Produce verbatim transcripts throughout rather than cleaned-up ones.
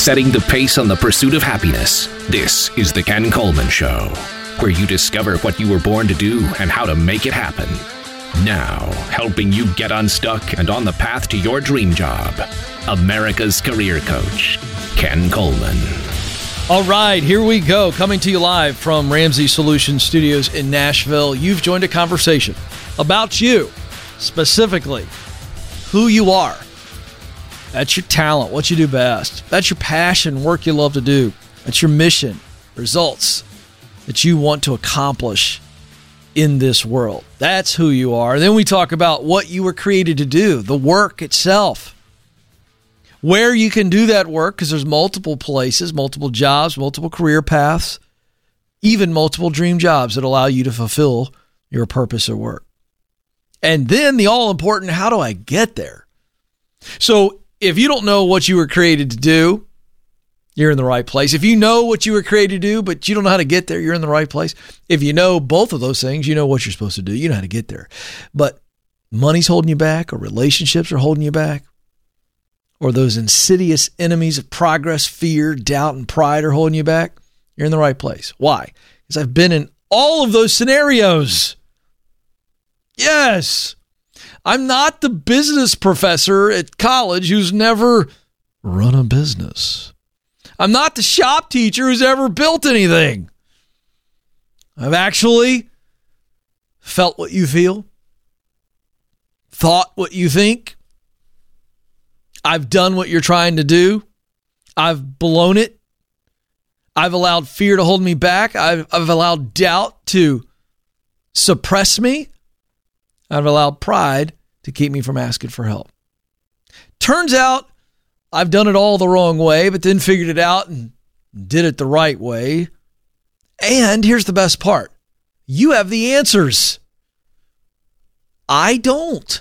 setting the pace on the pursuit of happiness. This is The Ken Coleman Show, where you discover what you were born to do and how to make it happen. Now, helping you get unstuck and on the path to your dream job, America's career coach, Ken Coleman. All right, here we go. Coming to you live from Ramsey Solutions Studios in Nashville. You've joined a conversation about you, specifically who you are. That's your talent, what you do best. That's your passion, work you love to do. That's your mission, results that you want to accomplish in this world. That's who you are. Then we talk about what you were created to do, the work itself. Where you can do that work, because there's multiple places, multiple jobs, multiple career paths, even multiple dream jobs that allow you to fulfill your purpose of work. And then the all-important, how do I get there? So if you don't know what you were created to do, you're in the right place. If you know what you were created to do, but you don't know how to get there, you're in the right place. If you know both of those things, you know what you're supposed to do. You know how to get there. But money's holding you back, or relationships are holding you back, or those insidious enemies of progress, fear, doubt, and pride are holding you back, you're in the right place. Why? Because I've been in all of those scenarios. Yes. I'm not the business professor at college who's never run a business. I'm not the shop teacher who's ever built anything. I've actually felt what you feel, thought what you think. I've done what you're trying to do. I've blown it. I've allowed fear to hold me back. I've, I've allowed doubt to suppress me. I've allowed pride to keep me from asking for help. Turns out I've done it all the wrong way, but then figured it out and did it the right way. And here's the best part. You have the answers. I don't.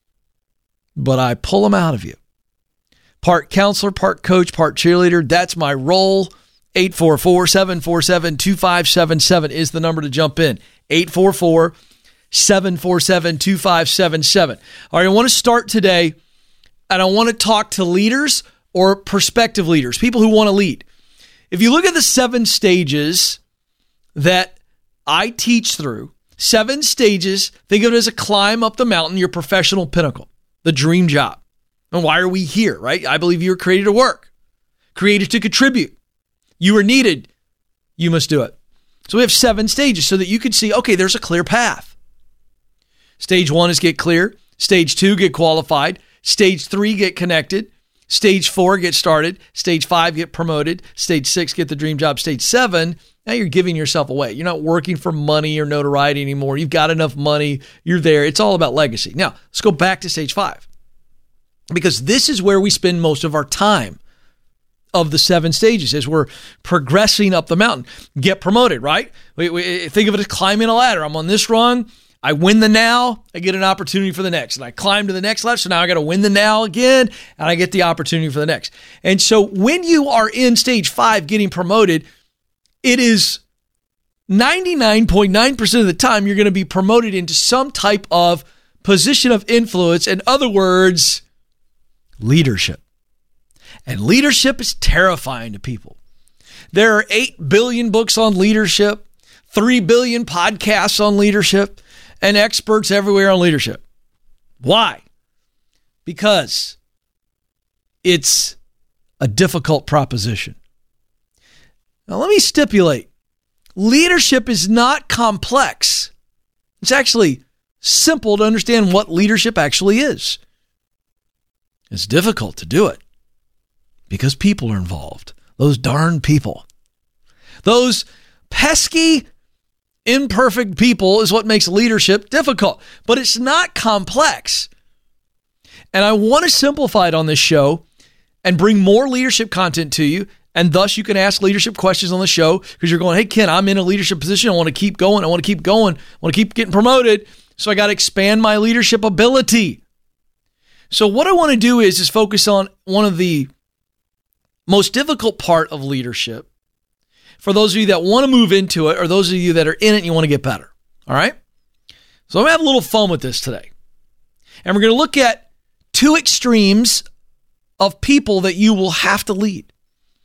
But I pull them out of you. Part counselor, part coach, part cheerleader. That's my role. eight four four, seven four seven, two five seven seven is the number to jump in. eight four four, seven four seven, two five seven seven. All right, I want to start today, and I want to talk to leaders or prospective leaders, people who want to lead. If you look at the seven stages that I teach through, seven stages, think of it as a climb up the mountain, your professional pinnacle, the dream job. And why are we here, right? I believe you were created to work, created to contribute. You were needed. You must do it. So we have seven stages so that you can see, okay, there's a clear path. Stage one is get clear. Stage two, get qualified. Stage three, get connected. Stage four, get started. Stage five, get promoted. Stage six, get the dream job. Stage seven, now you're giving yourself away. You're not working for money or notoriety anymore. You've got enough money. You're there. It's all about legacy. Now, let's go back to stage five, because this is where we spend most of our time of the seven stages as we're progressing up the mountain. Get promoted, right? We, we think of it as climbing a ladder. I'm on this rung. I win the now, I get an opportunity for the next. And I climb to the next ladder, so now I got to win the now again, and I get the opportunity for the next. And so when you are in stage five getting promoted, it is ninety-nine point nine percent of the time you're going to be promoted into some type of position of influence. In other words, leadership. And leadership is terrifying to people. There are eight billion books on leadership, three billion podcasts on leadership, and experts everywhere on leadership. Why? Because it's a difficult proposition. Now, let me stipulate. Leadership is not complex. It's actually simple to understand what leadership actually is. It's difficult to do it because people are involved. Those darn people. Those pesky, imperfect people is what makes leadership difficult, but it's not complex. And I want to simplify it on this show and bring more leadership content to you. And thus you can ask leadership questions on the show because you're going, hey, Ken, I'm in a leadership position. I want to keep going. I want to keep going. I want to keep getting promoted. So I got to expand my leadership ability. So what I want to do is, is focus on one of the most difficult part of leadership for those of you that want to move into it, or those of you that are in it and you want to get better. All right? So I'm going to have a little fun with this today. And we're going to look at two extremes of people that you will have to lead.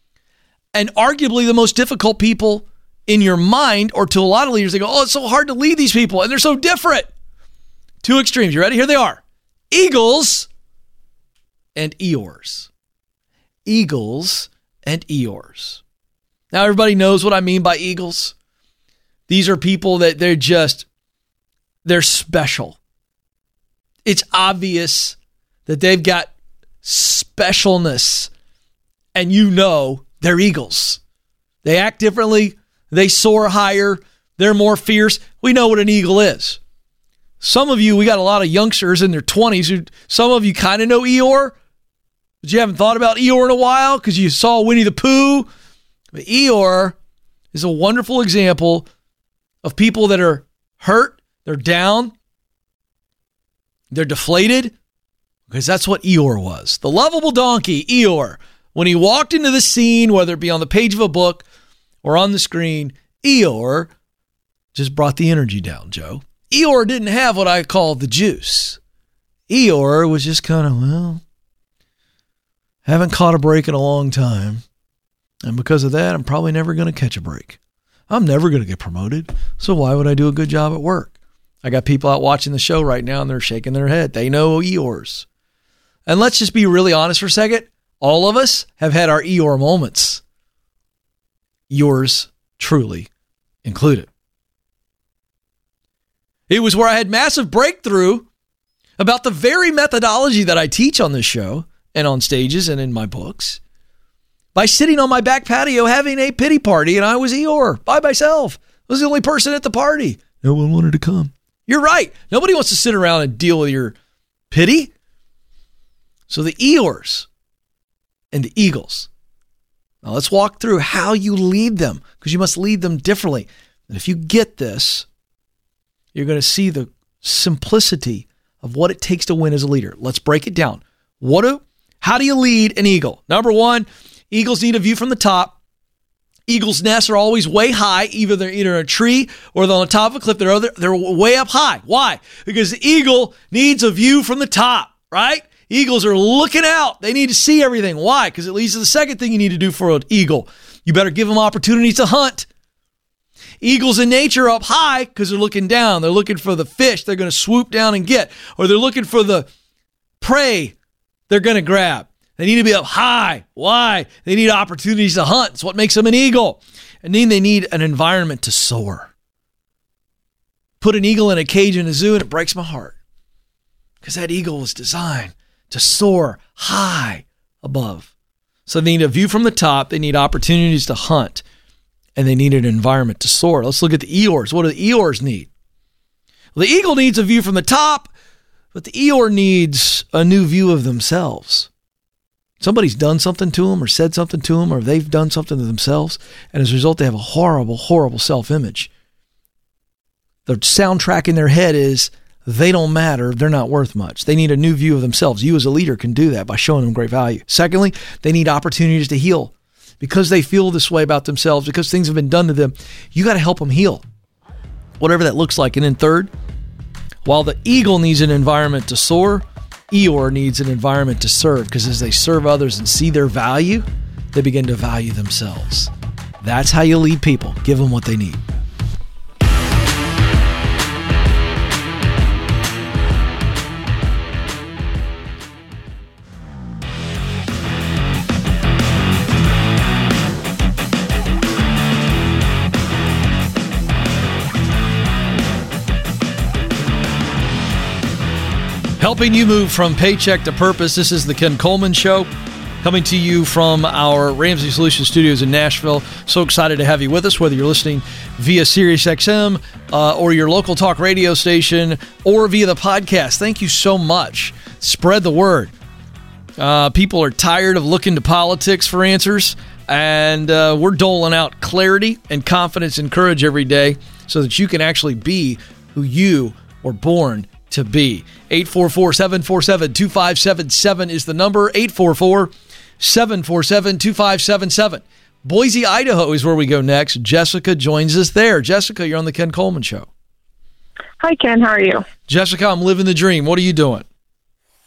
and arguably the most difficult people in your mind, or to a lot of leaders, they go, oh, it's so hard to lead these people, and they're so different. Two extremes. You ready? Here they are. Eagles and Eeyores. Eagles and Eeyores. Now, everybody knows what I mean by Eagles. These are people that they're just, they're special. It's obvious that they've got specialness, and you know they're Eagles. They act differently. They soar higher. They're more fierce. We know what an eagle is. Some of you, we got a lot of youngsters in their twenties who, some of you kind of know Eeyore, but you haven't thought about Eeyore in a while because you saw Winnie the Pooh. But Eeyore is a wonderful example of people that are hurt, they're down, they're deflated, because that's what Eeyore was. The lovable donkey, Eeyore, when he walked into the scene, whether it be on the page of a book or on the screen, Eeyore just brought the energy down, Joe. Eeyore didn't have what I call the juice. Eeyore was just kind of, well, haven't caught a break in a long time. And because of that, I'm probably never going to catch a break. I'm never going to get promoted. So why would I do a good job at work? I got people out watching the show right now and they're shaking their head. They know Eeyores. And let's just be really honest for a second. All of us have had our Eeyore moments. Yours truly included. It was where I had massive breakthrough about the very methodology that I teach on this show and on stages and in my books by sitting on my back patio having a pity party, and I was Eeyore by myself. I was the only person at the party. No one wanted to come. You're right. Nobody wants to sit around and deal with your pity. So the Eeyores and the Eagles. Now let's walk through how you lead them, because you must lead them differently. And if you get this, you're going to see the simplicity of what it takes to win as a leader. Let's break it down. What do, how do you lead an eagle? Number one, eagles need a view from the top. Eagles' nests are always way high. Either they're either in a tree or they're on the top of a cliff. They're, other, they're way up high. Why? Because the eagle needs a view from the top, right? Eagles are looking out. They need to see everything. Why? Because it leads to the second thing you need to do for an eagle. You better give them opportunities to hunt. Eagles in nature are up high because they're looking down. They're looking for the fish they're going to swoop down and get, or they're looking for the prey they're going to grab. They need to be up high. Why? They need opportunities to hunt. It's what makes them an eagle. And then they need an environment to soar. Put an eagle in a cage in a zoo and it breaks my heart, because that eagle was designed to soar high above. So they need a view from the top. They need opportunities to hunt. And they need an environment to soar. Let's look at the Eeyores. What do the Eeyores need? Well, the eagle needs a view from the top, but the Eeyore needs a new view of themselves. Somebody's done something to them or said something to them, or they've done something to themselves, and as a result, they have a horrible, horrible self-image. The soundtrack in their head is, they don't matter, they're not worth much. They need a new view of themselves. You as a leader can do that by showing them great value. Secondly, they need opportunities to heal. Because they feel this way about themselves, because things have been done to them, you got to help them heal, whatever that looks like. And then third, while the eagle needs an environment to soar, Eeyore needs an environment to serve, because as they serve others and see their value, they begin to value themselves. That's how you lead people. Give them what they need. Helping you move from paycheck to purpose. This is the Ken Coleman Show, coming to you from our Ramsey Solutions studios in Nashville. So excited to have you with us, whether you're listening via Sirius X M uh, or your local talk radio station or via the podcast. Thank you so much. Spread the word. Uh, people are tired of looking to politics for answers, and uh, we're doling out clarity and confidence and courage every day so that you can actually be who you were born to be. eight four four, seven four seven, two five seven seven is the number. eight four four, seven four seven, two five seven seven. Boise, Idaho is where we go next. Jessica joins us there. Jessica, you're on the Ken Coleman Show. Hi, Ken. How are you? Jessica, I'm living the dream. What are you doing?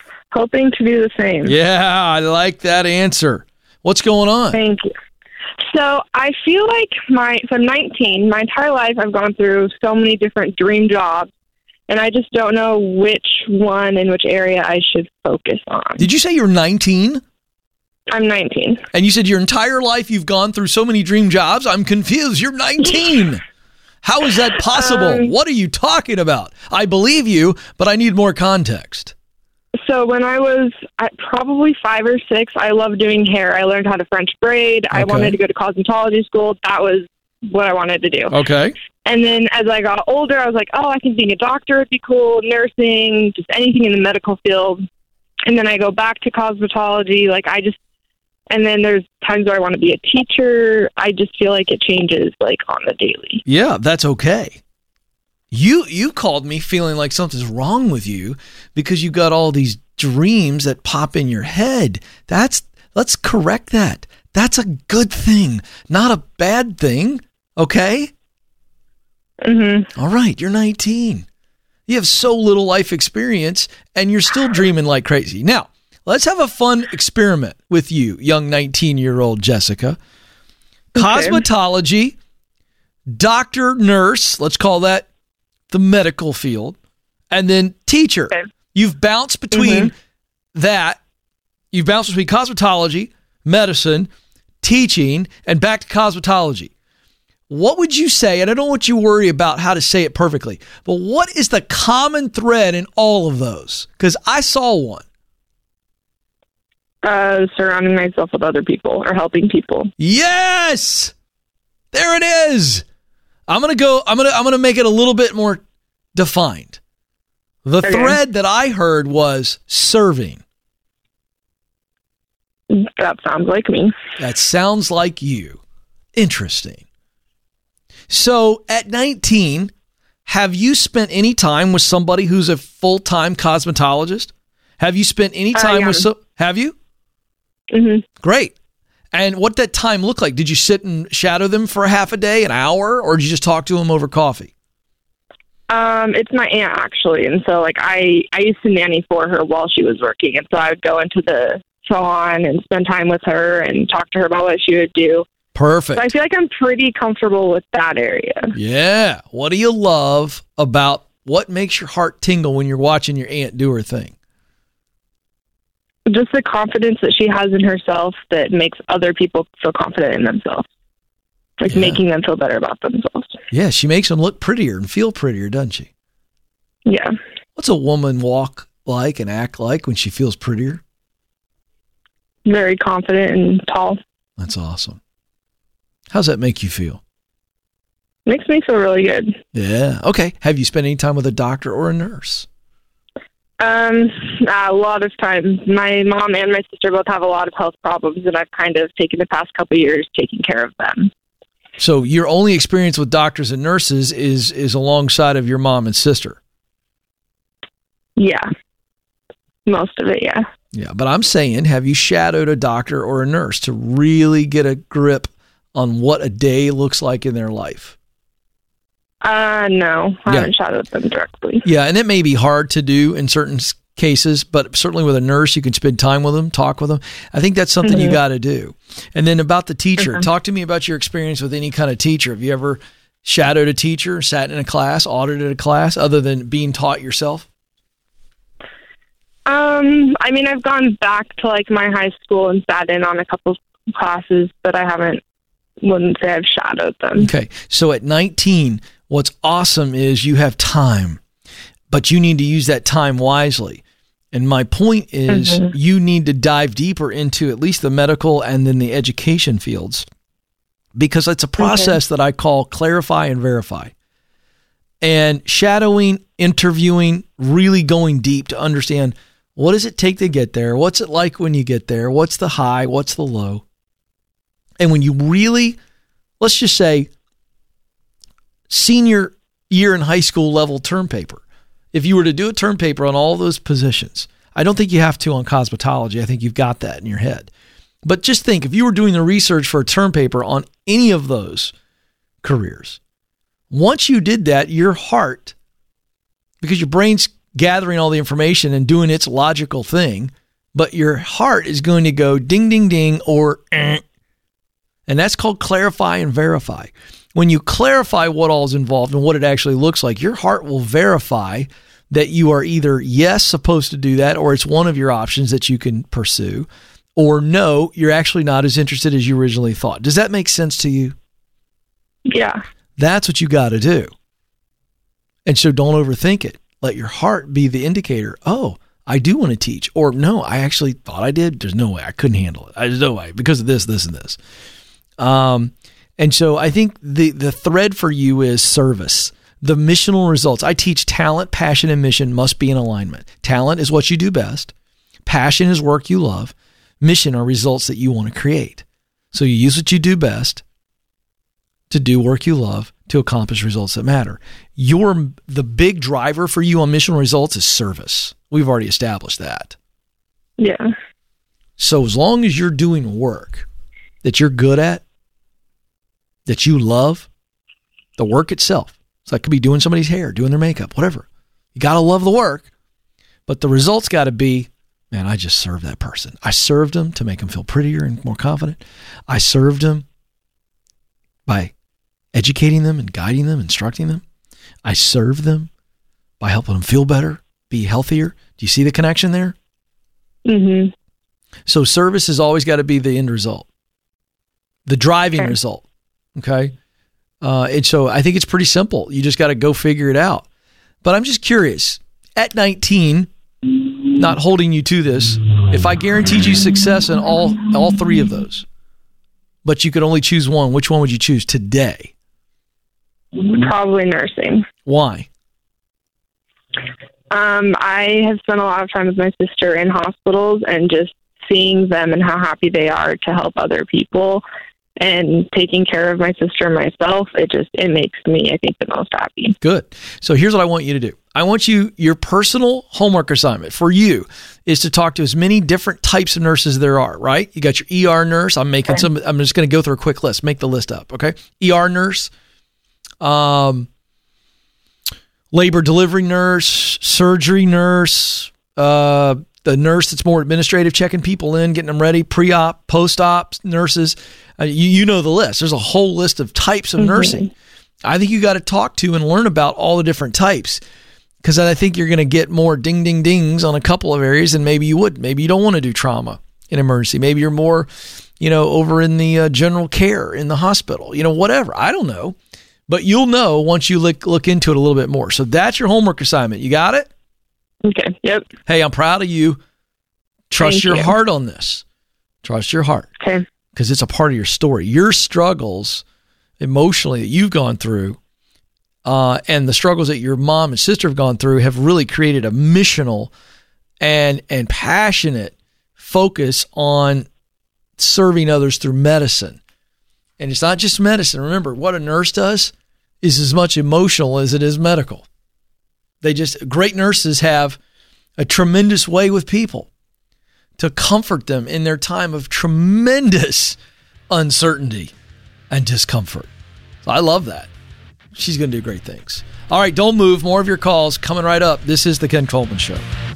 Hoping to do the same. Yeah, I like that answer. What's going on? Thank you. So I feel like my, so I'm nineteen, my entire life I've gone through so many different dream jobs, and I just don't know which one and which area I should focus on. Did you say you're nineteen? I'm nineteen. And you said your entire life you've gone through so many dream jobs? I'm confused. You're nineteen. How is that possible? Um, what are you talking about? I believe you, but I need more context. So when I was at probably five or six, I loved doing hair. I learned how to French braid. Okay. I wanted to go to cosmetology school. That was what I wanted to do. Okay. And then as I got older, I was like, oh, I think being a doctor would be cool, nursing, just anything in the medical field. And then I go back to cosmetology. Like I just, and then there's times where I want to be a teacher. I just feel like it changes like on the daily. Yeah, that's okay. You you called me feeling like something's wrong with you because you got all these dreams that pop in your head. That's let's correct that. That's a good thing, not a bad thing. Okay? Mm-hmm. All right, you're nineteen. You have so little life experience, and you're still dreaming like crazy. Now, let's have a fun experiment with you, young nineteen-year-old Jessica. Okay. Cosmetology, doctor, nurse, let's call that the medical field, and then teacher. Okay. You've bounced between mm-hmm. that. You've bounced between cosmetology, medicine, teaching, and back to cosmetology. What would you say, and I don't want you to worry about how to say it perfectly, but what is the common thread in all of those? Because I saw one. Uh, surrounding myself with other people or helping people. Yes! There it is. I'm going to go, I'm going to, I'm going to make it a little bit more defined. The okay. thread that I heard was serving. That sounds like me. That sounds like you. Interesting. So at nineteen, have you spent any time with somebody who's a full-time cosmetologist? Have you spent any time uh, yeah. with so have you? Mm-hmm. Great. And what did that time look like? Did you sit and shadow them for a half a day, an hour, or did you just talk to them over coffee? Um, it's my aunt actually, and so like I, I used to nanny for her while she was working, and so I would go into the salon and spend time with her and talk to her about what she would do. Perfect. So I feel like I'm pretty comfortable with that area. Yeah. What do you love about what makes your heart tingle when you're watching your aunt do her thing? Just the confidence that she has in herself that makes other people feel confident in themselves. Like yeah. making them feel better about themselves. Yeah, she makes them look prettier and feel prettier, doesn't she? Yeah. What's a woman walk like and act like when she feels prettier? Very confident and tall. That's awesome. How's that make you feel? Makes me feel really good. Yeah. Okay. Have you spent any time with a doctor or a nurse? Um, a lot of times. My mom and my sister both have a lot of health problems, and I've kind of taken the past couple of years taking care of them. So your only experience with doctors and nurses is is alongside of your mom and sister? Yeah. Most of it, yeah. Yeah, but I'm saying, have you shadowed a doctor or a nurse to really get a grip on what a day looks like in their life? Uh, no, I yeah. haven't shadowed them directly. Yeah, and it may be hard to do in certain cases, but certainly with a nurse, you can spend time with them, talk with them. I think that's something mm-hmm. you got to do. And then about the teacher, mm-hmm. talk to me about your experience with any kind of teacher. Have you ever shadowed a teacher, sat in a class, audited a class, other than being taught yourself? Um, I mean, I've gone back to like my high school and sat in on a couple classes, but I haven't, wouldn't say I've shadowed them. Okay. So at nineteen, what's awesome is you have time, but you need to use that time wisely. And my point is mm-hmm. you need to dive deeper into at least the medical and then the education fields, because it's a process okay. that I call clarify and verify. And shadowing, interviewing, really going deep to understand, what does it take to get there? What's it like when you get there? What's the high? What's the low? And when you really, let's just say, senior year in high school level term paper, if you were to do a term paper on all those positions, I don't think you have to on cosmetology. I think you've got that in your head. But just think, if you were doing the research for a term paper on any of those careers, once you did that, your heart, because your brain's gathering all the information and doing its logical thing, but your heart is going to go ding, ding, ding, or eh. And that's called clarify and verify. When you clarify what all is involved and what it actually looks like, your heart will verify that you are either, yes, supposed to do that, or it's one of your options that you can pursue, or no, you're actually not as interested as you originally thought. Does that make sense to you? Yeah. That's what you got to do. And so don't overthink it. Let your heart be the indicator. Oh, I do want to teach. Or no, I actually thought I did. There's no way. I couldn't handle it. There's no way because of this, this, and this. Um, and so I think the, the thread for you is service. The missional results. I teach talent, passion, and mission must be in alignment. Talent is what you do best. Passion is work you love. Mission are results that you want to create. So you use what you do best to do work you love to accomplish results that matter. Your the big driver for you on missional results is service. We've already established that. Yeah. So as long as you're doing work that you're good at, that you love, the work itself. So that could be doing somebody's hair, doing their makeup, whatever. You got to love the work, but the results got to be, man, I just served that person. I served them to make them feel prettier and more confident. I served them by educating them and guiding them, instructing them. I served them by helping them feel better, be healthier. Do you see the connection there? Mm-hmm. So service has always got to be the end result, the driving Okay. result. Okay. Uh, and so I think it's pretty simple. You just got to go figure it out. But I'm just curious, at nineteen, not holding you to this, if I guaranteed you success in all, all three of those, but you could only choose one, which one would you choose today? Probably nursing. Why? Um, I have spent a lot of time with my sister in hospitals and just seeing them and how happy they are to help other people and taking care of my sister and myself. It just, it makes me, I think, the most happy. Good. So here's what I want you to do. I want you, your personal homework assignment for you is to talk to as many different types of nurses there are, right? You got your E R nurse. I'm making some, I'm just going to go through a quick list, make the list up. Okay. E R nurse, um, labor delivery nurse, surgery nurse, uh, the nurse that's more administrative, checking people in, getting them ready, pre-op, post-op nurses. Uh, you, you know the list. There's a whole list of types of Mm-hmm. nursing. I think you got to talk to and learn about all the different types, because I think you're going to get more ding, ding, dings on a couple of areas than maybe you would. Maybe you don't want to do trauma in emergency. Maybe you're more, you know, over in the uh, general care in the hospital, you know, whatever. I don't know. But you'll know once you look, look into it a little bit more. So that's your homework assignment. You got it? Okay. Yep. Hey, I'm proud of you. Trust Thank your you. heart on this. Trust your heart, Okay. because it's a part of your story. Your struggles emotionally that you've gone through uh, and the struggles that your mom and sister have gone through have really created a missional and, and passionate focus on serving others through medicine. And it's not just medicine. Remember, what a nurse does is as much emotional as it is medical. They just, great nurses have a tremendous way with people to comfort them in their time of tremendous uncertainty and discomfort. So I love that. She's going to do great things. All right, don't move. More of your calls coming right up. This is the Ken Coleman Show.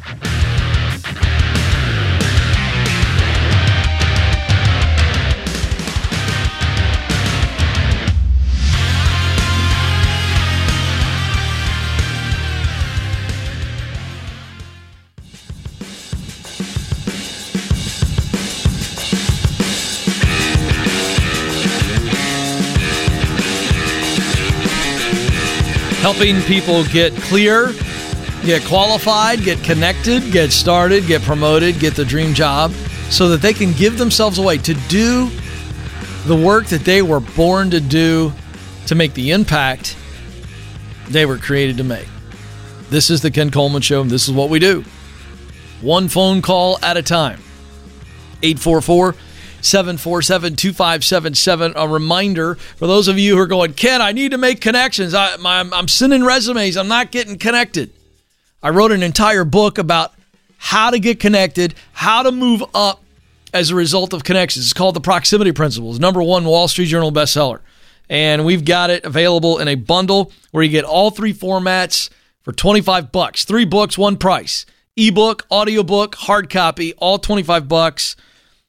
Helping people get clear, get qualified, get connected, get started, get promoted, get the dream job, so that they can give themselves away to do the work that they were born to do, to make the impact they were created to make. This is the Ken Coleman Show, and this is what we do. One phone call at a time. eight four four, seven four seven, two five seven seven. A reminder for those of you who are going, Ken, I need to make connections. I, my, I'm sending resumes. I'm not getting connected. I wrote an entire book about how to get connected, how to move up as a result of connections. It's called The Proximity Principles, number one Wall Street Journal bestseller. And we've got it available in a bundle where you get all three formats for twenty-five bucks. Three books, one price. Ebook, audiobook, hard copy, all twenty-five bucks.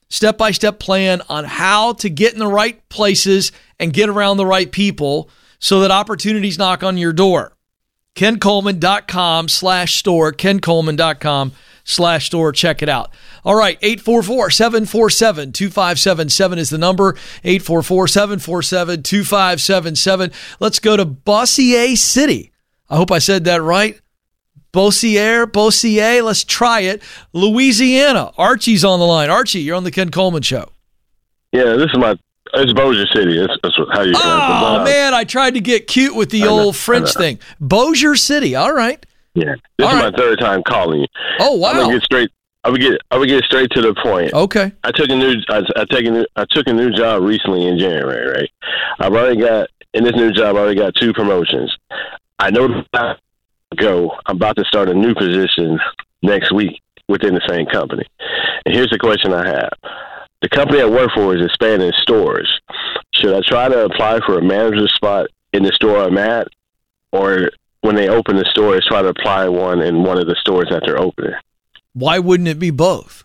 step-by-step plan on how to get in the right places and get around the right people so that opportunities knock on your door. KenColeman.com slash store, KenColeman.com slash store. Check it out. All right, eight four four, seven four seven, two five seven seven is the number, eight four four, seven four seven, two five seven seven. Let's go to Bossier City. I hope I said that right. Bossier, Bossier, let's try it. Louisiana. Archie's on the line. Archie, you're on the Ken Coleman Show. Yeah, this is my, it's Bossier City. That's, that's how you pronounce it. Oh, man, I tried to get cute with the I know, old French thing. Bossier City, all right. Yeah, this all is right. my third time calling you. Oh, wow. I'm gonna get straight. I would get. I would get straight to the point. Okay. I took a new. I, I take a new. I took a new job recently in January. Right. I've already got in this new job. I already got two promotions. I know that I go. I'm about to start a new position next week within the same company. And here's the question I have: the company I work for is expanding stores. Should I try to apply for a manager spot in the store I'm at, or when they open the stores, try to apply one in one of the stores that they're opening? Why wouldn't it be both?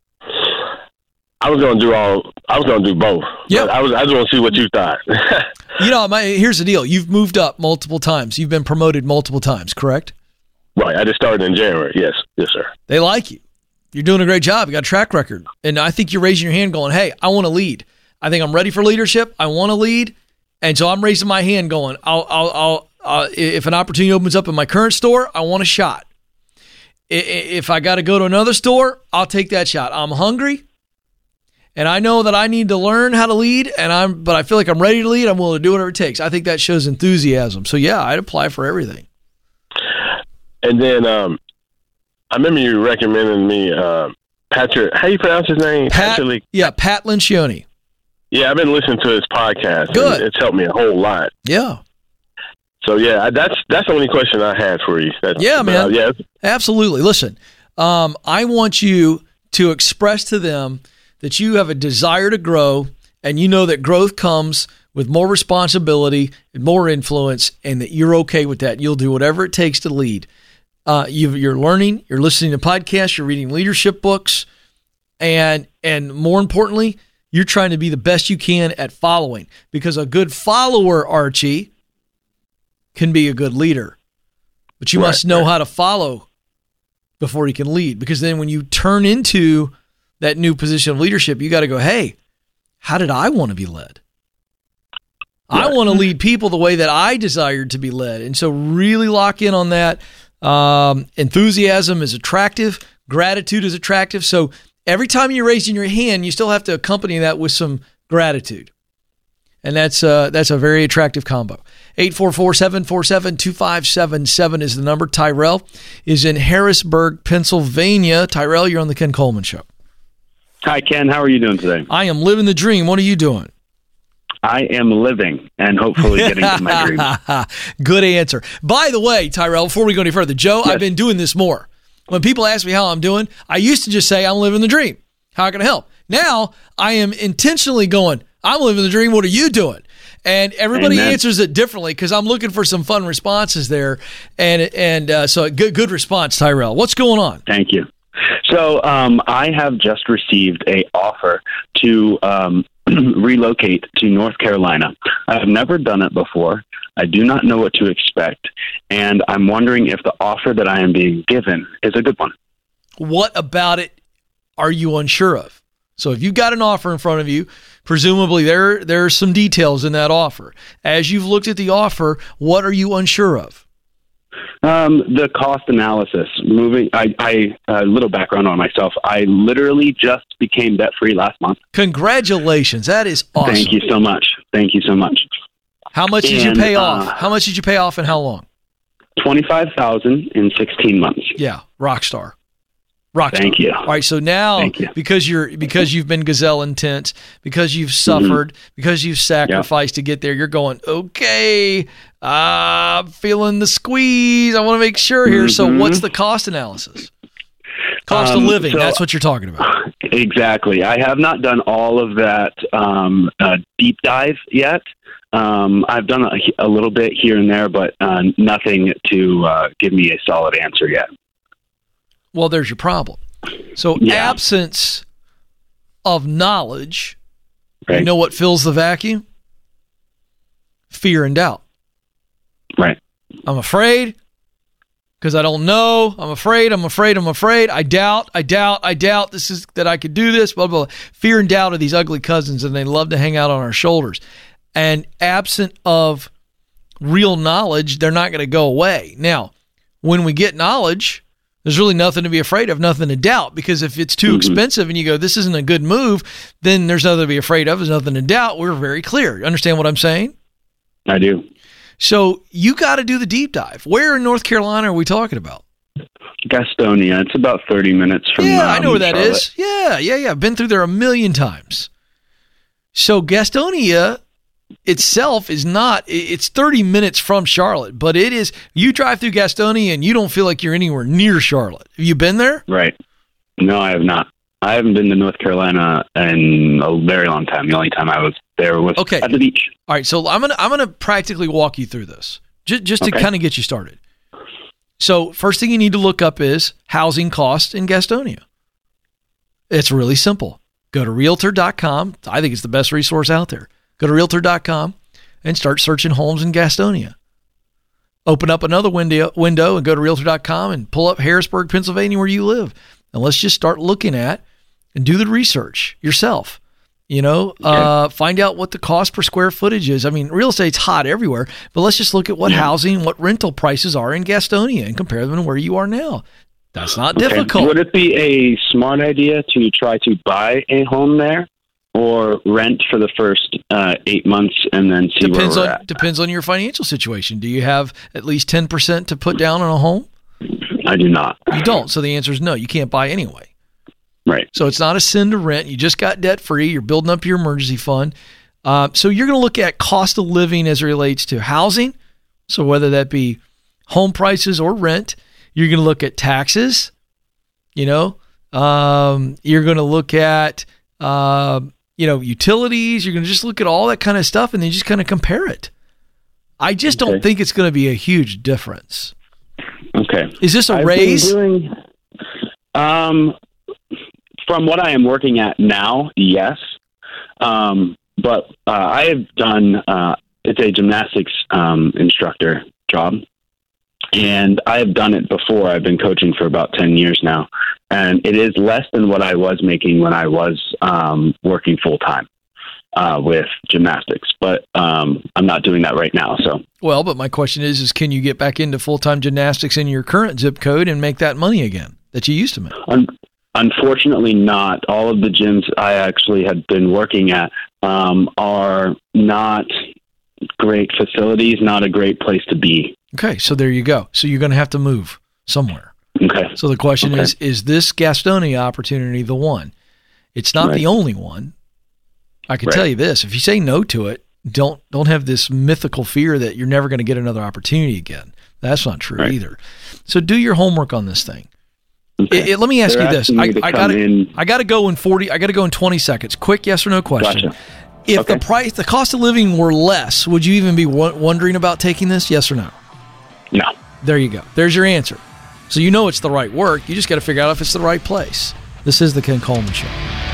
I was going to do all. I was going to do both. Yeah. I was. I just want to see what you thought. You know, my, here's the deal. You've moved up multiple times. You've been promoted multiple times, correct? Right. I just started in January. Yes. Yes, sir. They like you. You're doing a great job. You got a track record. And I think you're raising your hand going, hey, I want to lead. I think I'm ready for leadership. I want to lead. And so I'm raising my hand going, I'll, I'll, I'll uh, if an opportunity opens up in my current store, I want a shot. If I got to go to another store, I'll take that shot. I'm hungry, and I know that I need to learn how to lead, and I'm, but I feel like I'm ready to lead. I'm willing to do whatever it takes. I think that shows enthusiasm. So, yeah, I'd apply for everything. And then um, I remember you recommending me uh, Patrick. How do you pronounce his name? Pat, Patrick. Yeah, Pat Lencioni. Yeah, I've been listening to his podcast. Good. It's helped me a whole lot. Yeah. So, yeah, that's that's the only question I had for you. That's, yeah, man. Uh, yeah. Absolutely. Listen, um, I want you to express to them that you have a desire to grow, and you know that growth comes with more responsibility and more influence, and that you're okay with that. You'll do whatever it takes to lead. Uh, you've, you're learning, you're listening to podcasts, you're reading leadership books, and and more importantly, you're trying to be the best you can at following, because a good follower, Archie, can be a good leader, but you right, must know right. how to follow before you can lead, because then when you turn into that new position of leadership, you got to go, hey, how did I want to be led? Right. I want to lead people the way that I desired to be led. And so really lock in on that. Um, enthusiasm is attractive. Gratitude is attractive. So every time you're raising your hand, you still have to accompany that with some gratitude. And that's uh, that's a very attractive combo. eight four four, seven four seven, two five seven seven is the number. Tyrell is in Harrisburg, Pennsylvania. Tyrell, you're on the Ken Coleman Show. Hi, Ken. How are you doing today? I am living the dream. What are you doing? I am living and hopefully getting to my dream. Good answer. By the way, Tyrell, before we go any further, Joe, yes. I've been doing this more. When people ask me how I'm doing, I used to just say I'm living the dream. How can I help? Now I am intentionally going, I'm living the dream. What are you doing? And everybody Amen. Answers it differently, because I'm looking for some fun responses there. And and uh, so good good response, Tyrell. What's going on? Thank you. So um, I have just received a offer to um, relocate to North Carolina. I've never done it before. I do not know what to expect. And I'm wondering if the offer that I am being given is a good one. What about it are you unsure of? So if you've got an offer in front of you, presumably there there are some details in that offer. As you've looked at the offer, what are you unsure of? Um, the cost analysis. Moving. I. I. A uh, little background on myself. I literally just became debt free last month. Congratulations! That is awesome. Thank you so much. Thank you so much. How much and, did you pay uh, off? How much did you pay off, and how long? Twenty-five thousand in sixteen months. Yeah, rock star. Rockstar. Thank you. All right, so now you. because you're because you've been gazelle intense, because you've suffered, mm-hmm. because you've sacrificed yep. to get there, you're going, okay, uh, I'm feeling the squeeze. I want to make sure here. Mm-hmm. So what's the cost analysis? Cost um, of living, so, that's what you're talking about. Exactly. I have not done all of that um, uh, deep dive yet. Um, I've done a, a little bit here and there, but uh, nothing to uh, give me a solid answer yet. Well, there's your problem. So yeah. absence of knowledge, Right. you know what fills the vacuum? Fear and doubt. Right. I'm afraid because I don't know. I'm afraid, I'm afraid, I'm afraid. I doubt, I doubt, I doubt this is that I could do this, blah, blah, blah. Fear and doubt are these ugly cousins, and they love to hang out on our shoulders. And absent of real knowledge, they're not going to go away. Now, when we get knowledge, there's really nothing to be afraid of, nothing to doubt, because if it's too mm-hmm. expensive and you go, this isn't a good move, then there's nothing to be afraid of, there's nothing to doubt. We're very clear. Understand what I'm saying? I do. So you got to do the deep dive. Where in North Carolina are we talking about? Gastonia. It's about thirty minutes from Yeah, um, I know where that Charlotte. is. Yeah, yeah, yeah. I've been through there a million times. So Gastonia itself is not, it's thirty minutes from Charlotte, but it is, you drive through Gastonia and you don't feel like you're anywhere near Charlotte. Have you been there? Right. No, I have not. I haven't been to North Carolina in a very long time. The only time I was there was okay. at the beach. All right, so I'm gonna I'm gonna practically walk you through this, just just to Okay. kind of get you started. So first thing you need to look up is housing costs in Gastonia. It's really simple. Go to realtor dot com. I think it's the best resource out there. Go to realtor dot com and start searching homes in Gastonia. Open up another window window and go to realtor dot com and pull up Harrisburg, Pennsylvania, where you live. And let's just start looking at and do the research yourself. You know, okay. uh, find out what the cost per square footage is. I mean, real estate's hot everywhere, but let's just look at what yeah. housing, what rental prices are in Gastonia and compare them to where you are now. That's not okay. difficult. Would it be a smart idea to try to buy a home there or rent for the first uh, eight months and then see depends where we're on, at? Depends on your financial situation. Do you have at least ten percent to put down on a home? I do not. You don't. So the answer is no. You can't buy anyway. Right. So it's not a sin to rent. You just got debt free. You're building up your emergency fund. Uh, so you're going to look at cost of living as it relates to housing. So whether that be home prices or rent, you're going to look at taxes. You know, um, you're going to look at uh, you know utilities. You're going to just look at all that kind of stuff, and then just kind of compare it. I just okay. don't think it's going to be a huge difference. Okay. Is this a I've raise? Been doing, um, from what I am working at now, yes. Um, but uh, I have done, uh, it's a gymnastics um, instructor job. And I have done it before. I've been coaching for about ten years now. And it is less than what I was making when I was um, working full-time uh, with gymnastics. But um, I'm not doing that right now. So, well, but my question is, is can you get back into full-time gymnastics in your current zip code and make that money again that you used to make? Un- unfortunately not. All of the gyms I actually had been working at um, are not great facilities, not a great place to be. Okay, so there you go. So you're going to have to move somewhere. Okay. So the question okay. is, is this Gastonia opportunity the one? It's not right. the only one. I can right. tell you this. If you say no to it, don't don't have this mythical fear that you're never going to get another opportunity again. That's not true right. either. So do your homework on this thing. Okay. It, it, let me ask They're you this. I, I got to I got to go in forty. I got to go in twenty seconds. Quick yes or no question. Gotcha. If okay. the price, the cost of living were less, would you even be w- wondering about taking this? Yes or no? No. There you go. There's your answer. So you know it's the right work. You just got to figure out if it's the right place. This is the Ken Coleman Show.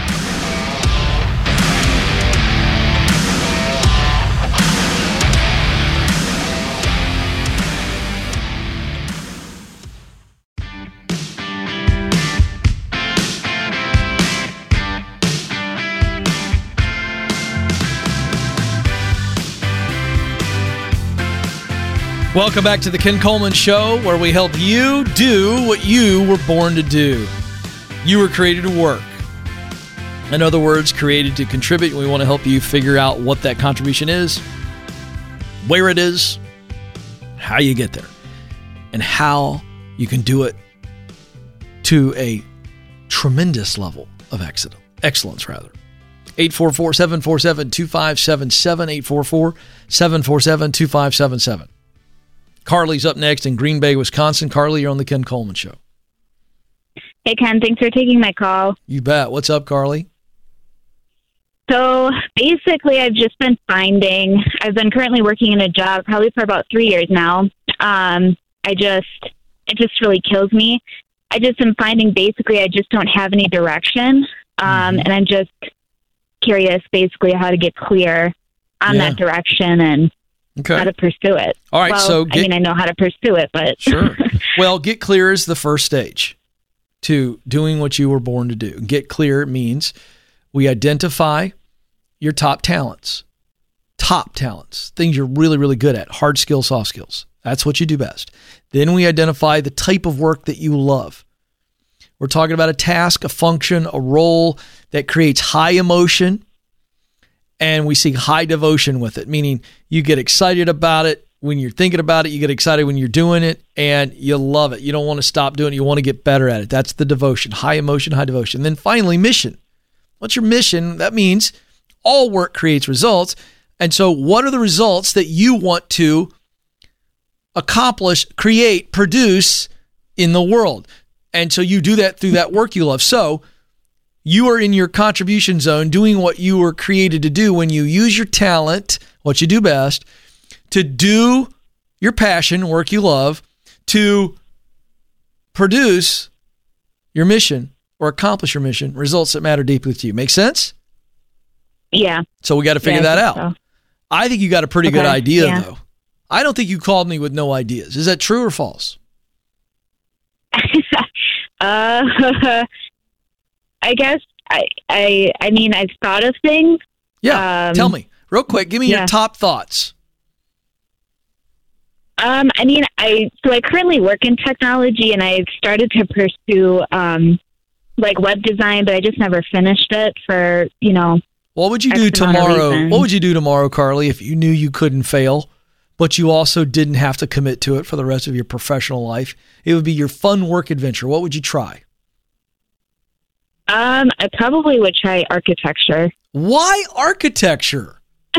Welcome back to the Ken Coleman Show, where we help you do what you were born to do. You were created to work. In other words, created to contribute. And we want to help you figure out what that contribution is, where it is, how you get there, and how you can do it to a tremendous level of excellence. Excellence, rather. eight four four, seven four seven, two five seven seven, eight four four, seven four seven, two five seven seven. Carly's up next in Green Bay, Wisconsin. Carly, you're on the Ken Coleman Show. Hey, Ken. Thanks for taking my call. You bet. What's up, Carly? So basically, I've just been finding, I've been currently working in a job probably for about three years now. Um, I just, it just really kills me. I just am finding basically I just don't have any direction. Um, Mm-hmm. And I'm just curious basically how to get clear on Yeah. that direction and Okay. how to pursue it. All right, Well, so I get- mean, I know how to pursue it, but Sure. Well, get clear is the first stage to doing what you were born to do. Get clear means we identify your top talents, top talents, things you're really, really good at, hard skills, soft skills. That's what you do best. Then we identify the type of work that you love. We're talking about a task, a function, a role that creates high emotion, and we see high devotion with it, meaning you get excited about it. When you're thinking about it, you get excited when you're doing it, and you love it. You don't want to stop doing it. You want to get better at it. That's the devotion, high emotion, high devotion. Then finally, mission. What's your mission? That means all work creates results. And so what are the results that you want to accomplish, create, produce in the world? And so you do that through that work you love. So you are in your contribution zone doing what you were created to do when you use your talent, what you do best, to do your passion, work you love, to produce your mission or accomplish your mission, results that matter deeply to you. Make sense? yeah. So we got to figure Yeah, I that think out. so. I think you got a pretty good Okay, idea, yeah. though. I don't think you called me with no ideas. Is that true or false? uh, I guess I, I, I mean, I've thought of things. Yeah. Um, Tell me real quick. Give me your yeah. top thoughts. Um, I mean, I so I currently work in technology, and I've started to pursue um, like web design, but I just never finished it for you know. What would you X do amount of tomorrow? reasons. What would you do tomorrow, Carly, if you knew you couldn't fail, but you also didn't have to commit to it for the rest of your professional life? It would be your fun work adventure. What would you try? Um, I probably would try architecture. Why architecture?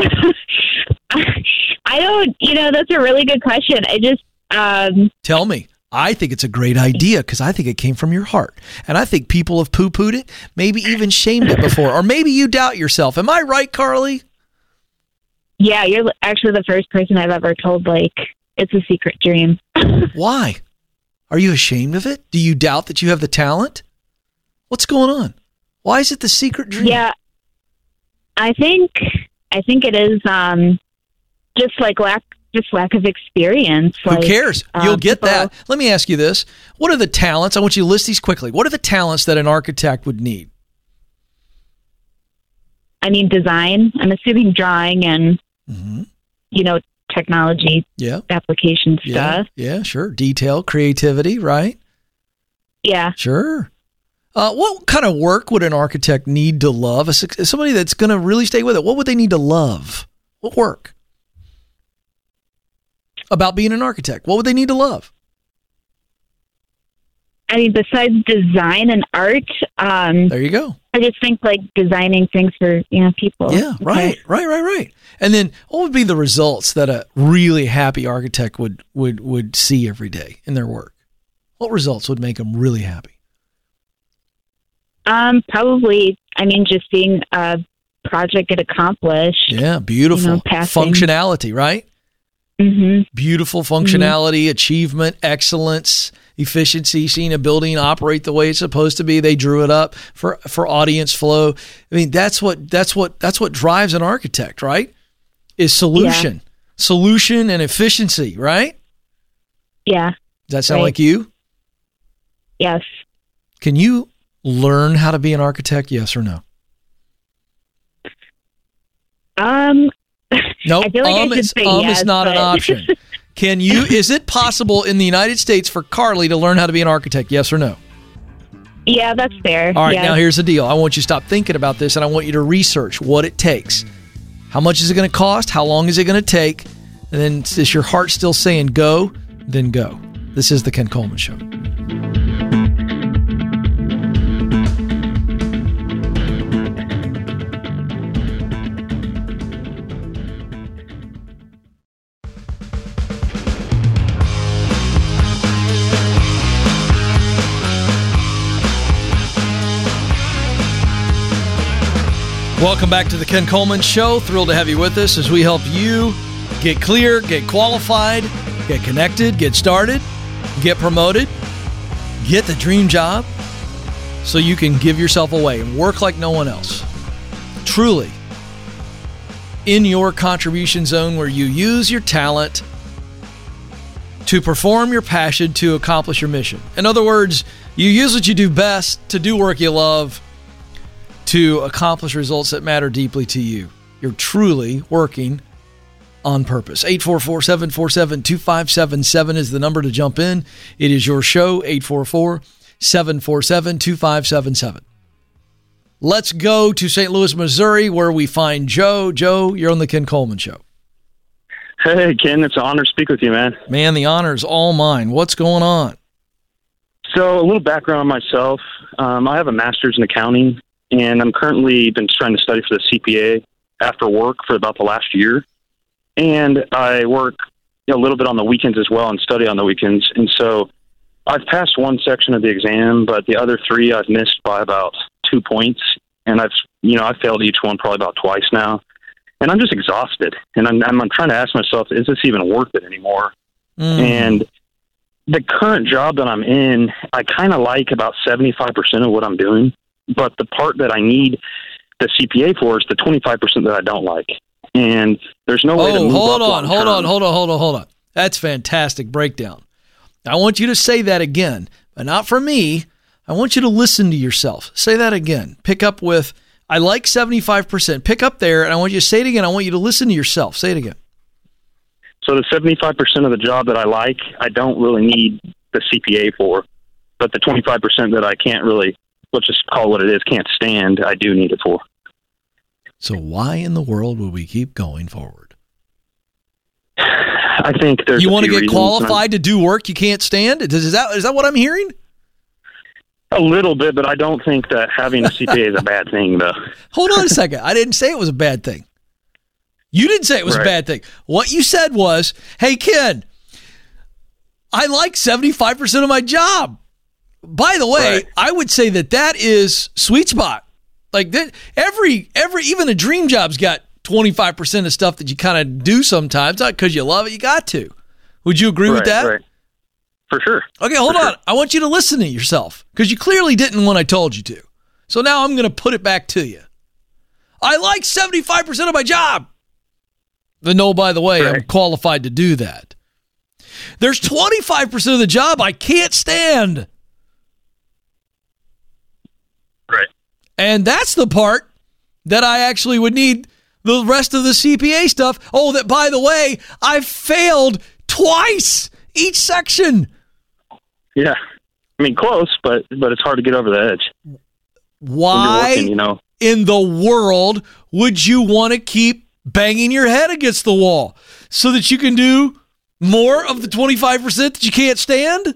I don't, you know, that's a really good question. I just, um, Tell me. I think it's a great idea because I think it came from your heart. And I think people have poo-pooed it, maybe even shamed it before. Or maybe you doubt yourself. Am I right, Carly? yeah, you're actually the first person I've ever told, like, it's a secret dream. Why? Are you ashamed of it? Do you doubt that you have the talent? What's going on? Why is it the secret dream? Yeah, I think, I think it is, um, just like lack, just lack of experience. Who like, cares? uh, You'll get people- that. Let me ask you this. What are the talents? I want you to list these quickly. What are the talents that an architect would need? I mean, design, I'm assuming drawing and, Mm-hmm. you know, technology Yeah. application Yeah. stuff. Yeah, sure. Detail, creativity, right? Yeah. Sure. Uh, what kind of work would an architect need to love? A, suc- somebody that's going to really stay with it. What would they need to love? What work? About being an architect. What would they need to love? I mean, besides design and art, um, There you go. I just think like designing things for, you know, people. Yeah, Okay. right, right, right, right. And then what would be the results that a really happy architect would, would, would see every day in their work? What results would make them really happy? Um, probably, I mean, just seeing a project get accomplished. Yeah, beautiful. You know, passing. Functionality, right? Mm-hmm. Beautiful functionality, achievement, excellence, efficiency, seeing a building operate the way it's supposed to be. They drew it up for, for audience flow. I mean, that's what that's what that's what drives an architect, right? Is solution. Solution and efficiency, right? Yeah. Does that sound Right. like you? Yes. Can you learn how to be an architect? Yes or no? Um, No, I feel like I um, should is, say um yes, is not an but- option. Can you? Is it possible in the United States for Carly to learn how to be an architect? Yes or no? yeah, that's fair. All right, yes. now here's the deal. I want you to stop thinking about this, and I want you to research what it takes. How much is it going to cost? How long is it going to take? And then is your heart still saying go? Then go. This is the Ken Coleman Show. Welcome back to the Ken Coleman Show. Thrilled to have you with us as we help you get clear, get qualified, get connected, get started, get promoted, get the dream job, so you can give yourself away and work like no one else. Truly, in your contribution zone where you use your talent to perform your passion to accomplish your mission. In other words, you use what you do best to do work you love to accomplish results that matter deeply to you. You're truly working on purpose. eight four four, seven four seven, two five seven seven is the number to jump in. It is your show, eight four four, seven four seven, two five seven seven. Let's go to Saint Louis, Missouri, where we find Joe. Joe, you're on the Ken Coleman Show. Hey, Ken, it's an honor to speak with you, man. Man, the honor is all mine. What's going on? So, a little background on myself. Um, I have a master's in accounting, and I'm currently been trying to study for the C P A after work for about the last year. And I work you know, a little bit on the weekends as well and study on the weekends. And so I've passed one section of the exam, but the other three I've missed by about two points. And I've, you know, I've failed each one probably about twice now. And I'm just exhausted. And I'm, I'm, I'm trying to ask myself, is this even worth it anymore? Mm. And the current job that I'm in, I kind of like about seventy-five percent of what I'm doing. But the part that I need the C P A for is the twenty-five percent that I don't like. And there's no way oh, to move hold up on, hold term. on, hold on, hold on, hold on. That's fantastic breakdown. I want you to say that again, but not for me. I want you to listen to yourself. Say that again. Pick up with, I like seventy-five percent. Pick up there, and I want you to say it again. I want you to listen to yourself. Say it again. So the seventy-five percent of the job that I like, I don't really need the C P A for. But the twenty-five percent that I can't really, let's just call it what it is, can't stand, I do need it for. So why in the world would we keep going forward? I think there's You a want to few get reasons. qualified to do work you can't stand? Is that is that what I'm hearing? A little bit, but I don't think that having a C P A is a bad thing, though. Hold on a second. I didn't say it was a bad thing. You didn't say it was right. a bad thing. What you said was, hey, Ken, I like seventy-five percent of my job. By the way, Right. I would say that that is sweet spot. Like that, every, every, even a dream job's got twenty-five percent of stuff that you kind of do sometimes, not because you love it, you got to. Would you agree right, with that? Right. For sure. Okay, hold For on. sure. I want you to listen to yourself because you clearly didn't when I told you to. So now I'm going to put it back to you. I like seventy-five percent of my job. Then no, by the way, Right. I'm qualified to do that. There's twenty-five percent of the job I can't stand. Right. And that's the part that I actually would need the rest of the C P A stuff. Oh, that, by the way, I failed twice each section. Yeah. I mean, close, but but it's hard to get over the edge. Why When you're working, you know? in the world would you want to keep banging your head against the wall so that you can do more of the twenty-five percent that you can't stand?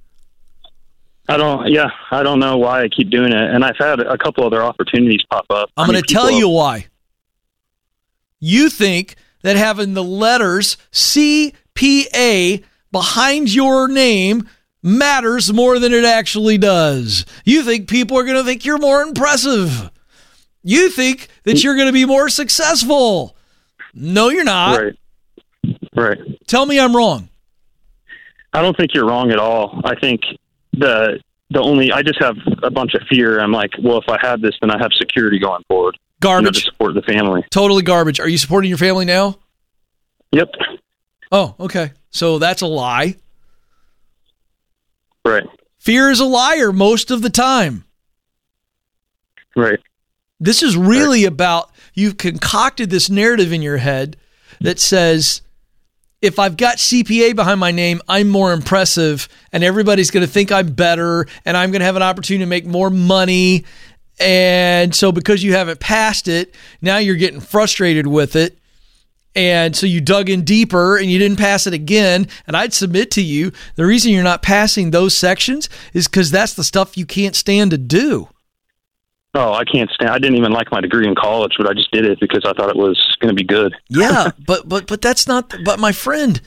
I don't, yeah, I don't know why I keep doing it. And I've had a couple other opportunities pop up. I'm I going mean, to tell people- you why. You think that having the letters C P A behind your name matters more than it actually does. You think people are going to think you're more impressive. You think that you're going to be more successful. No, you're not. Right. Right. Tell me I'm wrong. I don't think you're wrong at all. I think the the only I just have a bunch of fear. I'm like, well, if I have this, then I have security going forward. You know, Garbage. to support the family. Totally garbage. Are you supporting your family now? Yep. Oh, okay. So that's a lie. Right. Fear is a liar most of the time. Right. This is really about, you've concocted this narrative in your head that says, if I've got C P A behind my name, I'm more impressive and everybody's going to think I'm better and I'm going to have an opportunity to make more money. And so because you haven't passed it, now you're getting frustrated with it. And so you dug in deeper and you didn't pass it again. And I'd submit to you, the reason you're not passing those sections is because that's the stuff you can't stand to do. Oh, I can't stand. I didn't even like my degree in college, but I just did it because I thought it was going to be good. Yeah, but but but that's not. But my friend,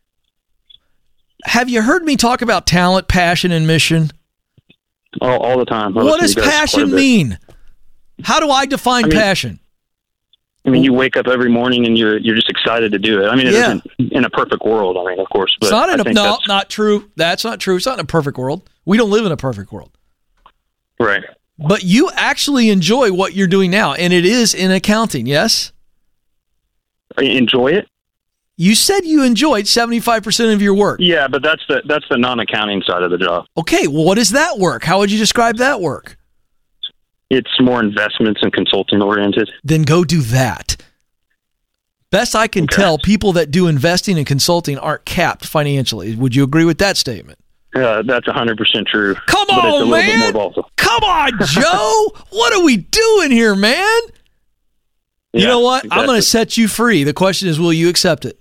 have you heard me talk about talent, passion, and mission? all, all the time. I What listen does to you guys quite a passion bit. mean? How do I define I mean, passion? I mean, you wake up every morning and you're you're just excited to do it. I mean, it Yeah. isn't in a perfect world. I mean, of course, but It's not in I a think no, that's- not true. That's not true. It's not in a perfect world. We don't live in a perfect world. right. But you actually enjoy what you're doing now, and it is in accounting, yes? I enjoy it? You said you enjoyed seventy-five percent of your work. Yeah, but that's the that's the non-accounting side of the job. Okay, well, what is that work? How would you describe that work? It's more investments and consulting oriented. Then go do that. Best I can Okay. tell, people that do investing and consulting aren't capped financially. Would you agree with that statement? Uh, that's one hundred percent true. Come but it's a on, little man. bit more volatile. Come on, Joe. What are we doing here, man? You Yeah, know what? I'm exactly. going to set you free. The question is, will you accept it?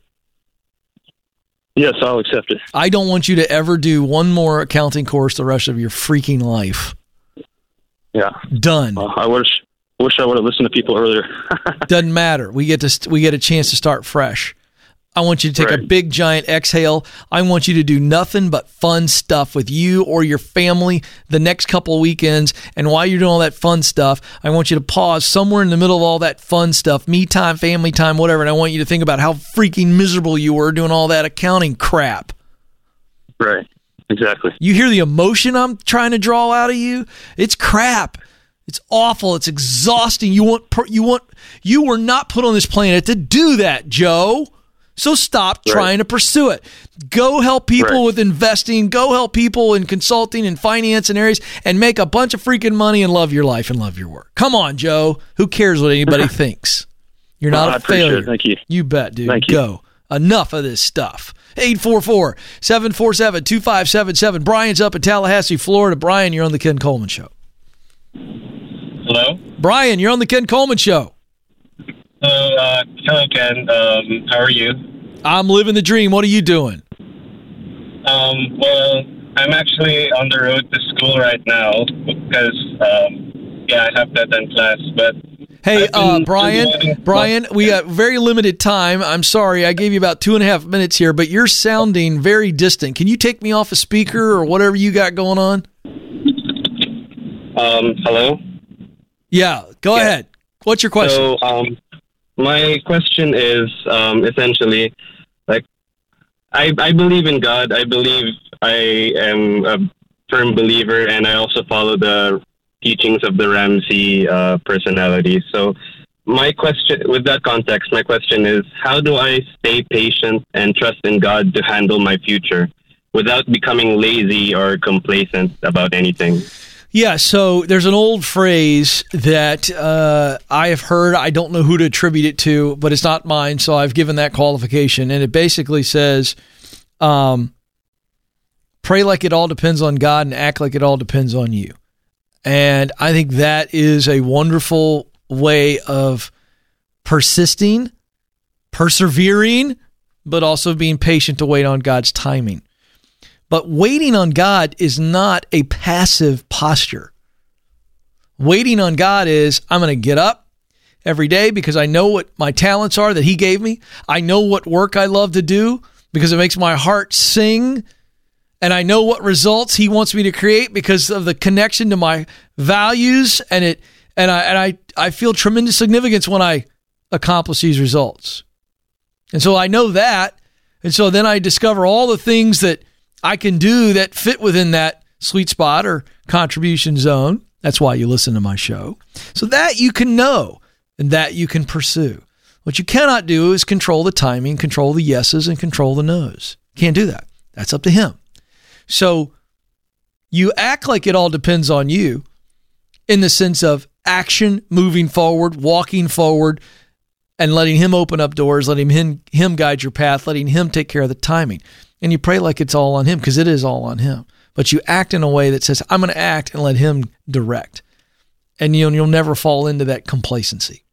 Yes, I'll accept it. I don't want you to ever do one more accounting course the rest of your freaking life. Yeah. Done. Well, I wish wish I would have listened to people earlier. Doesn't matter. We get to st- we get a chance to start fresh. I want you to take a Right. big giant exhale. I want you to do nothing but fun stuff with you or your family the next couple weekends. And while you're doing all that fun stuff, I want you to pause somewhere in the middle of all that fun stuff, me time, family time, whatever. And I want you to think about how freaking miserable you were doing all that accounting crap. Right. Exactly. You hear the emotion I'm trying to draw out of you? It's crap. It's awful. It's exhausting. You want you want you were not put on this planet to do that, Joe. So stop Right. trying to pursue it. Go help people Right. with investing. Go help people in consulting and finance and areas and make a bunch of freaking money and love your life and love your work. Come on, Joe. Who cares what anybody thinks? You're not Well, I a appreciate it. failure. Thank you. You bet, dude. Thank you. Go. Enough of this stuff. eight four four, seven four seven, two five seven seven. Brian's up in Tallahassee, Florida. Brian, you're on the Ken Coleman Show. Hello? Brian, you're on the Ken Coleman Show. Hello, uh, hello, Ken. Um, how are you? I'm living the dream. What are you doing? Um, well, I'm actually on the road to school right now because, um, yeah, I have to attend class, but... Hey, I've been uh, Brian, doing- Brian, we got very limited time. I'm sorry. I gave you about two and a half minutes here, but you're sounding very distant. Can you take me off a speaker or whatever you got going on? Um, hello? Yeah, go Yeah. ahead. What's your question? So, um, my question is, um, essentially, like, I, I believe in God. I believe I am a firm believer, and I also follow the teachings of the Ramsey uh, personality. So, my question, with that context, my question is, how do I stay patient and trust in God to handle my future without becoming lazy or complacent about anything? Yeah, so there's an old phrase that uh, I have heard. I don't know who to attribute it to, but it's not mine, so I've given that qualification. And it basically says, um, pray like it all depends on God and act like it all depends on you. And I think that is a wonderful way of persisting, persevering, but also being patient to wait on God's timing. But waiting on God is not a passive posture. Waiting on God is, I'm going to get up every day because I know what my talents are that He gave me. I know what work I love to do because it makes my heart sing. And I know what results He wants me to create because of the connection to my values. And it, and I, and I, I feel tremendous significance when I accomplish these results. And so I know that. And so then I discover all the things that I can do that fit within that sweet spot or contribution zone. That's why you listen to my show. So that you can know and that you can pursue. What you cannot do is control the timing, control the yeses, and control the nos. Can't do that. That's up to Him. So you act like it all depends on you in the sense of action, moving forward, walking forward, and letting Him open up doors, letting him, him guide your path, letting Him take care of the timing. And you pray like it's all on Him because it is all on Him. But you act in a way that says, I'm going to act and let Him direct. And you'll, you'll never fall into that complacency.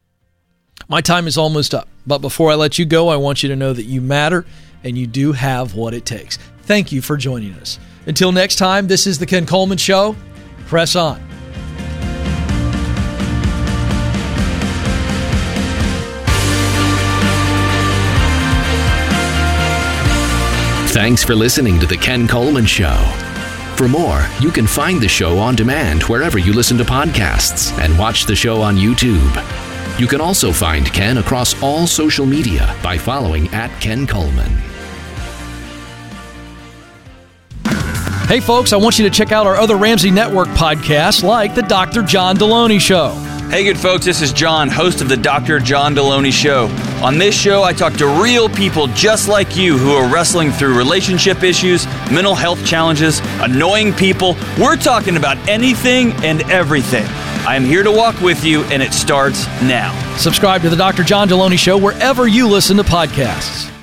My time is almost up. But before I let you go, I want you to know that you matter and you do have what it takes. Thank you for joining us. Until next time, this is The Ken Coleman Show. Press on. Thanks for listening to The Ken Coleman Show. For more, you can find the show on demand wherever you listen to podcasts and watch the show on YouTube. You can also find Ken across all social media by following at Ken Coleman. Hey, folks, I want you to check out our other Ramsey Network podcasts like The Doctor John Deloney Show. Hey, good folks, this is John, host of The Doctor John Deloney Show. On this show, I talk to real people just like you who are wrestling through relationship issues, mental health challenges, annoying people. We're talking about anything and everything. I am here to walk with you, and it starts now. Subscribe to The Doctor John Deloney Show wherever you listen to podcasts.